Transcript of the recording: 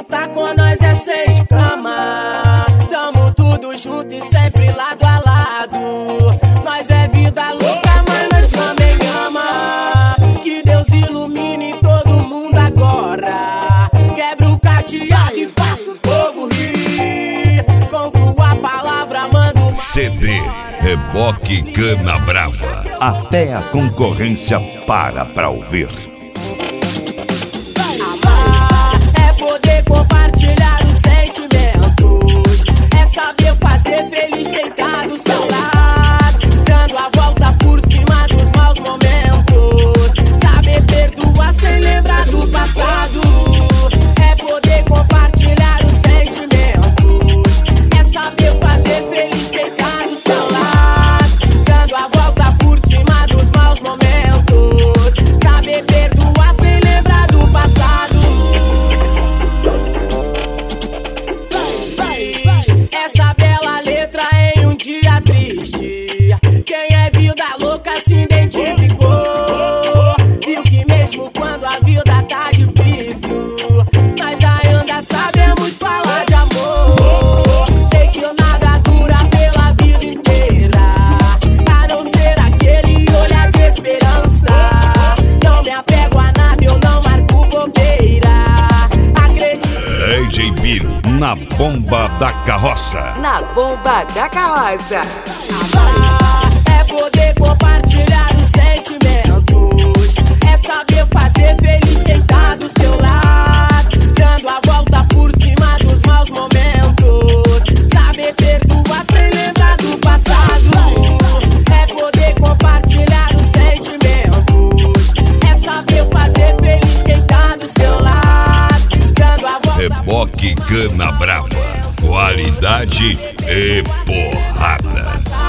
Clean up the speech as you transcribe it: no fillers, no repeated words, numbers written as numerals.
quando tá com nós é sem escama. Tamo tudo junto e sempre lado a lado. Nós é vida louca, mas nós também ama. Que Deus ilumine todo mundo agora. Quebra o cadeado e faça o povo rir. Com tua palavra manda uma CD Reboque Cana Brava. Até a concorrência para pra ouvir. É poder compartilhar os sentimentos. É saber fazer feliz quem tá do seu lado. Dando a volta por cima dos maus momentos. Saber perdoar sem lembrar do passado. É poder compartilhar os sentimentos. É saber fazer feliz quem tá do seu lado. Dando a volta por cima dos maus momentos. Saber perdoar sem lembrar do passado. Essa bela letra em um dia triste. Quem é vida louca se identificou. Viu que mesmo quando a vida tá difícil, nós ainda sabemos falar de amor. Sei que nada dura pela vida inteira, a não ser aquele olhar de esperança. Não me apego a nada, eu não marco bobeira. Acredito. DJ Biro na bomba da carroça. Na bomba da carroça. É poder compartilhar os sentimentos. É saber fazer feliz quem tá do seu lado. Dando a volta por cima dos maus momentos. Saber perdoar sem lembrar do passado. É poder compartilhar os sentimentos. É saber fazer feliz quem tá do seu lado. Dando a volta. Reboque Cana Brava. Qualidade e porrada.